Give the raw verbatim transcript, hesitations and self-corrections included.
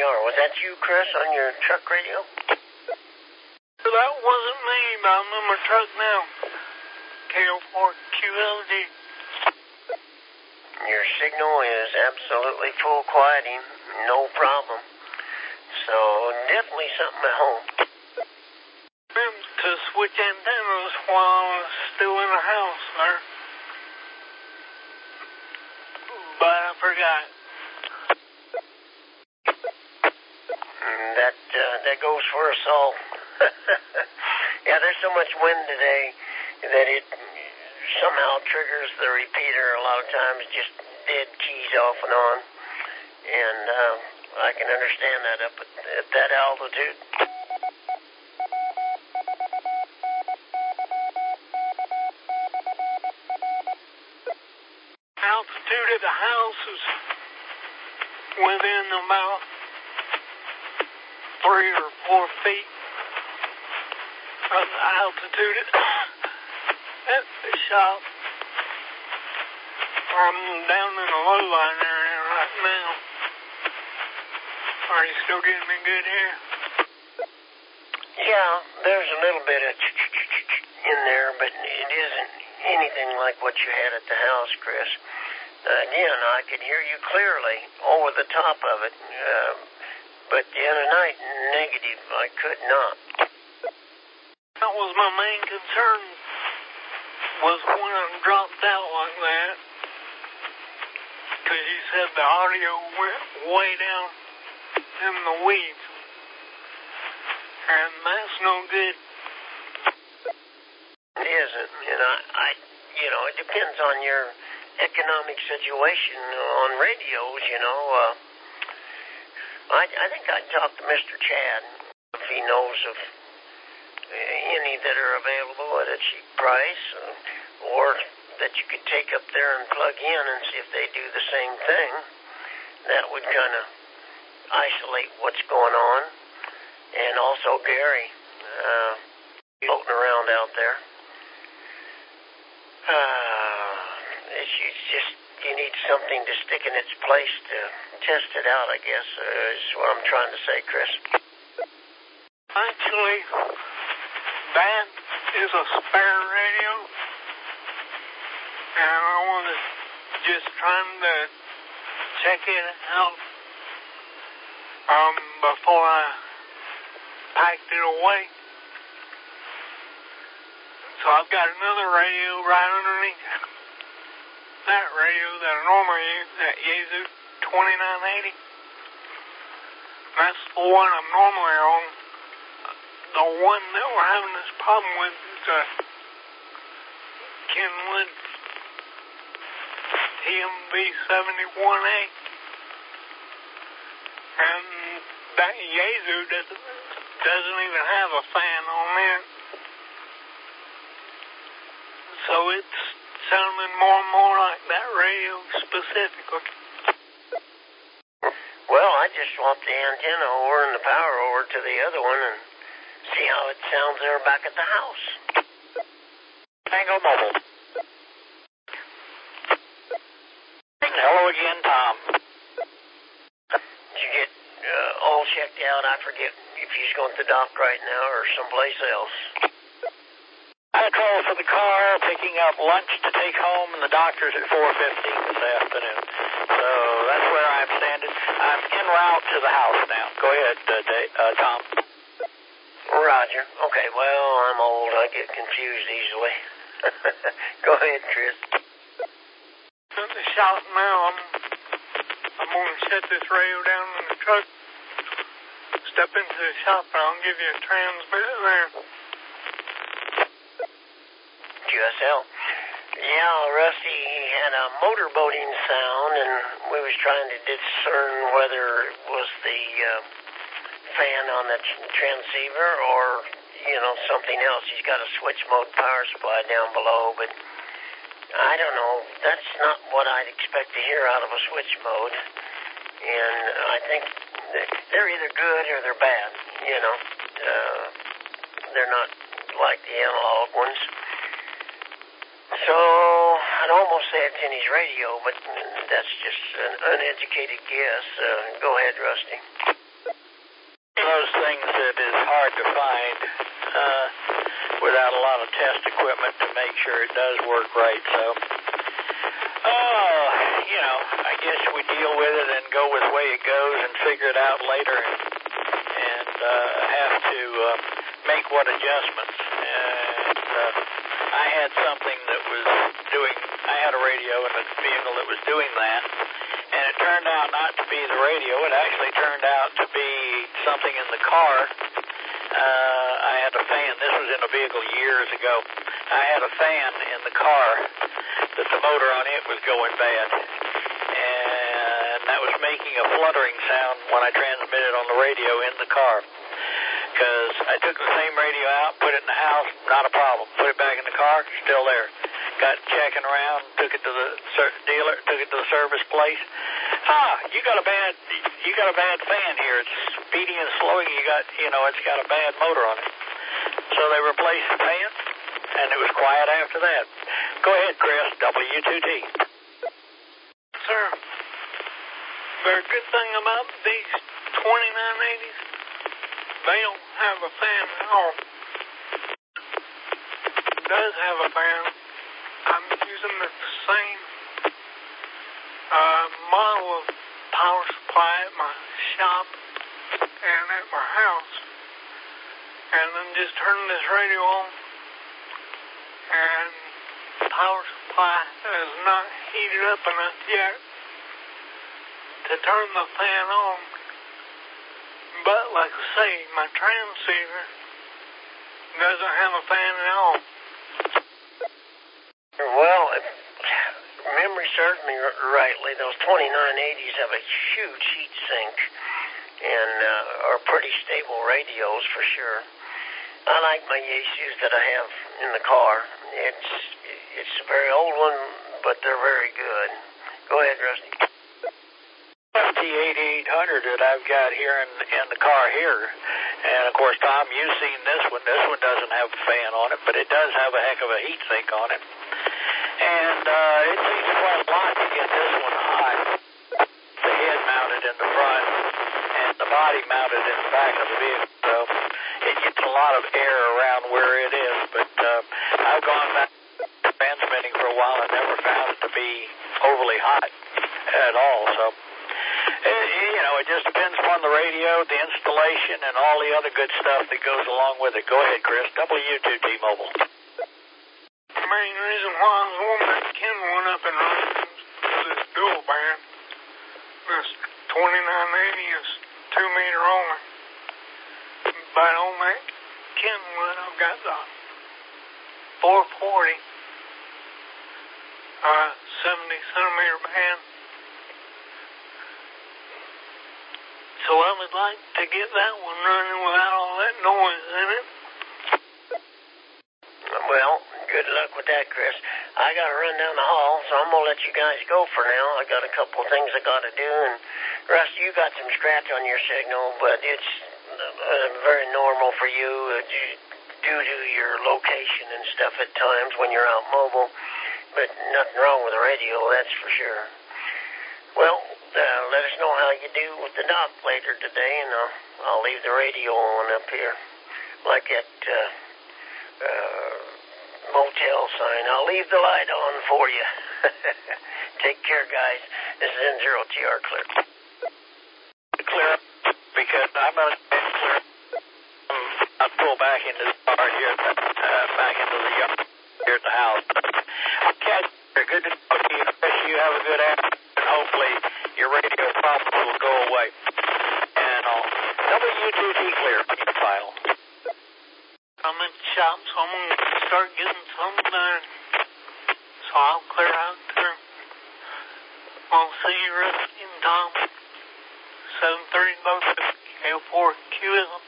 you are. Was that you, Chris, on your truck radio? That wasn't me, but I'm in my truck now. K O four Q L G. Your signal is absolutely full quieting. No problem. So, definitely something at home. I meant to switch antennas while I was still in the house, sir. But I forgot. That uh, that goes for us all. Yeah, there's so much wind today that it somehow triggers the repeater a lot of times, just dead keys off and on. And uh, I can understand that up at, at that altitude. Altitude of the house is within about three or four feet of the altitude at the shop. I'm down in the low line area right now. Are you still getting me good here? Yeah, there's a little bit of in there, but it isn't anything like what you had at the house, Chris. Uh, again, I could hear you clearly over the top of it, uh, but the other night, negative, I could not. That was my main concern, was when I dropped out like that, because you said the audio went way down in the weeds, and that's no good. It isn't, and I, I, you know, it depends on your economic situation on radios, you know. Uh, I, I think I'd talk to Mister Chad if he knows of any that are available at a cheap price, uh, or that you could take up there and plug in and see if they do the same thing. That would kind of isolate what's going on. And also Gary, uh, floating around out there. Uh, it's, it's just, you need something to stick in its place to test it out, I guess, uh, is what I'm trying to say, Chris. Actually, that is a spare radio, and I was just trying to check it out um, before I packed it away. So I've got another radio right underneath that radio that I normally use, that Yaesu twenty-nine eighty. That's the one I'm normally on. The one that we're having this problem with is a Kenwood T M V seventy-one A. And that Yaesu doesn't, doesn't even have a fan on it. So it's sounding more and more like that radio specifically. Well, I just swapped the antenna over and the power over to the other one and see how it sounds there back at the house. Tango Mobile. Hello again, Tom. Did you get uh, all checked out? I forget if he's going to the dock right now or someplace else. I had trouble for the car, picking up lunch to take home, and the doctor's at four fifteen this afternoon. So that's where I'm standing. I'm en route to the house now. Go ahead, uh, Dave, uh, Tom. Roger. Okay, well, I'm old. I get confused easily. Go ahead, Chris. At the shop now, I'm, I'm going to set this radio down in the truck, step into the shop, and I'll give you a transmitter there. Q S L. Yeah, Rusty, he had a motorboating sound, and we was trying to discern whether it was the uh, fan on the transceiver or, you know, something else. He's got a switch mode power supply down below, but I don't know. That's not what I'd expect to hear out of a switch mode. And I think they're either good or they're bad, you know. Uh, they're not like the analog ones. So I'd almost say it's in his radio, but that's just an uneducated guess. Uh, go ahead, Rusty. those things that is hard to find uh, without a lot of test equipment to make sure it does work right. So, oh, you know, I guess we deal with it and go with the way it goes and figure it out later and, and uh, have to uh, make what adjustments. And uh, I had something that was doing, I had a radio in a vehicle that was doing that. And it turned out not to be the radio. It actually turned out to be something in the car. Uh, I had a fan. This was in a vehicle years ago. I had a fan in the car that the motor on it was going bad. And that was making a fluttering sound when I transmitted on the radio in the car. Because I took the same radio out, put it in the house, not a problem. Put it back in the car, still there. Got checking around, took it to the dealer, took it to the service place. Ah, you got a bad, you got a bad fan here. It's speeding and slowing. You got, you know, it's got a bad motor on it. So they replaced the fan, and it was quiet after that. Go ahead, Chris. W two T. Sir, the good thing about these twenty-nine eighties, they don't have a fan at all. It does have a fan. I'm using the same uh, model of power supply at my shop and at my house. And then just turning this radio on, and the power supply is not heated up enough yet to turn the fan on. But like I say, my transceiver doesn't have a fan at all. Well, if memory serves me rightly, those twenty-nine eighties have a huge heat sink and uh, are pretty stable radios for sure. I like my Yaesus that I have in the car. It's it's a very old one, but they're very good. Go ahead, Rusty. The eighty-eight hundred that I've got here in, in the car here. And, of course, Tom, you've seen this one. This one doesn't have a fan on it, but it does have a heck of a heat sink on it. And uh, it takes quite a lot to get this one hot. The head mounted in the front and the body mounted in the back of the vehicle. So it gets a lot of air around where it is. But uh, I've gone back transmitting for a while and never found it to be overly hot at all. So, it, you know, it just depends upon the radio, the installation, and all the other good stuff that goes along with it. Go ahead, Chris. W two T-Mobile. The main reason why I was wanting that Ken one up and running is this dual band. This twenty-nine eighty is two meter only. But on that Ken one, I've got the four forty uh, seventy centimeter band. So I would like to get that one running without all that noise in it. Well, good luck with that, Chris. I got to run down the hall, so I'm going to let you guys go for now. I got a couple of things I got to do. And, Rusty, you got some scratch on your signal, but it's uh, very normal for you uh, due to your location and stuff at times when you're out mobile. But nothing wrong with the radio, that's for sure. Well, uh, let us know how you do with the dock later today, and I'll, I'll leave the radio on up here. Like that uh, uh, motel sign. I'll leave the light on for you. Take care, guys. This is N zero T R clear. Clear, because I'm going to clear. I'll pull back into the car here, uh, back into the yard here at the house. Okay, good to talk to you. Chris, you have a good afternoon. Hopefully your radio problems will go away. And I'll W two T clear on your file. I'm at the shop, so I'm going to start getting something done. So I'll clear out there. I'll see you, Rusty and Tom. seven thirty both K four Q is